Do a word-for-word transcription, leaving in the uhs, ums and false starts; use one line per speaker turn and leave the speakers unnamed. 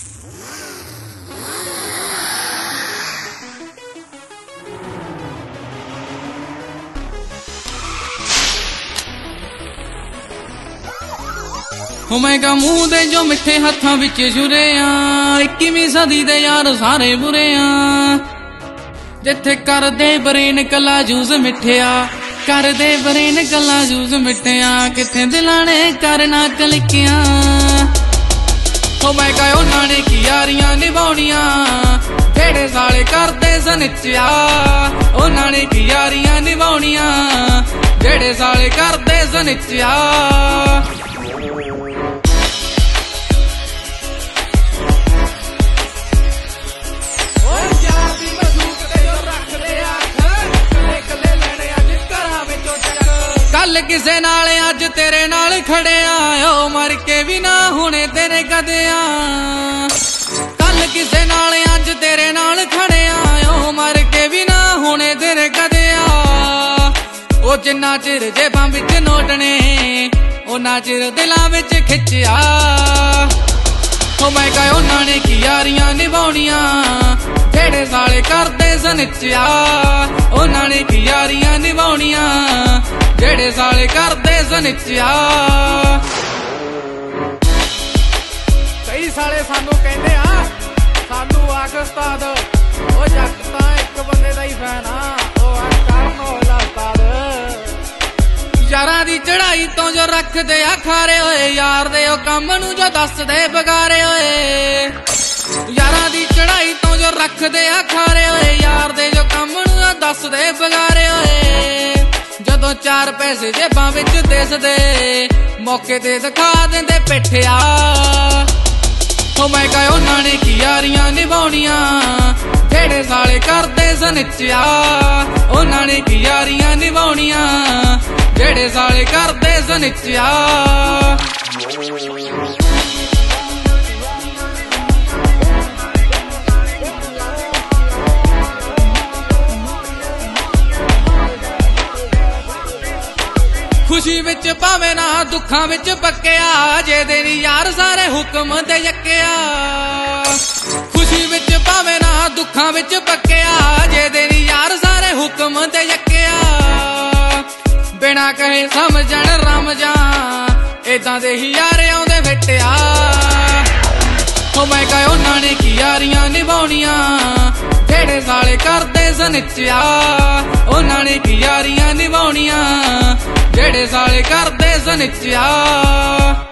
हो मैं का मूंह दे जो मिठे हत्थां विच जुरे आ इक्कीवीं सदी दे यार सारे बुरे आ जिथे कर दे बरेन कला जूस मिठिया कर दे बरेन कला जूस मिठिया किथे दिलाने करना कलिकिया हो मैं का उन्हां ने की यारियां निभाउणियां जेड़े साले करदे सनिचिया उन्हां ने की यारियां निभाउणियां जेड़े साले करदे सनिचिया कल किसे नाल अज तेरे नाल खड़े आयो मर के भी ना हुणे तेरे कदिया कल किसे नाल अज तेरे नाल खड़े आयो मर के भी ना हुणे तेरे कदिया ओ जिन्ना चिर जेबां विच नोटने उन्ना चिर दिलां विच खिच्चिया हो मैं कहा उन्हां ने की यारियां निभाउणियां जेड़े साले करदे सनिचिया उन्हां ने की यारियां निभाउणियां जेड़े साले करदे सनिचिया
कई साले सानू कहंदे आ सानू आख उस्ताद ओ जट तां इक बंदे दा ही फैन आ ओ आ करन वाला उस्ताद
यारां दी चढ़ाई तो जो रखदे आ खारे होए यार दे ओ कम नू जो दसदे बगारे होए यारां दी चढ़ाई तो जो रखदे आ खारे होए यार दे जो कम नू दसदे बगारे होए जदों चार पैसे जेबां विच दिसदे मौके ते दिखा देंदे पिठिया हो मैं कहा उन्हां ने की यारियां निभाउणियां जेड़े साले करदे सनिचिया उन्हां ने की यारियां निभाउणियां जेड़े साले करदे सनिचिया खुशी विच भावे ना दुखां विच पक्किया जेदे नी यार सारे हुक्म ते यक्किया खुशी विच भावे ना दुखां विच पक्किया जेदे नी यार सारे हुक्म ते यक्किया बिना कहे समझण रमजां इदां दे ही यार आउंदे फिटिया हो मैं कहा उन्हां ने की यारियां निभाउणियां जेड़े साले करदे सनिचिया उन्हां ने की यारियां निभाउणियां जेड़े साले करदे सनिचिया।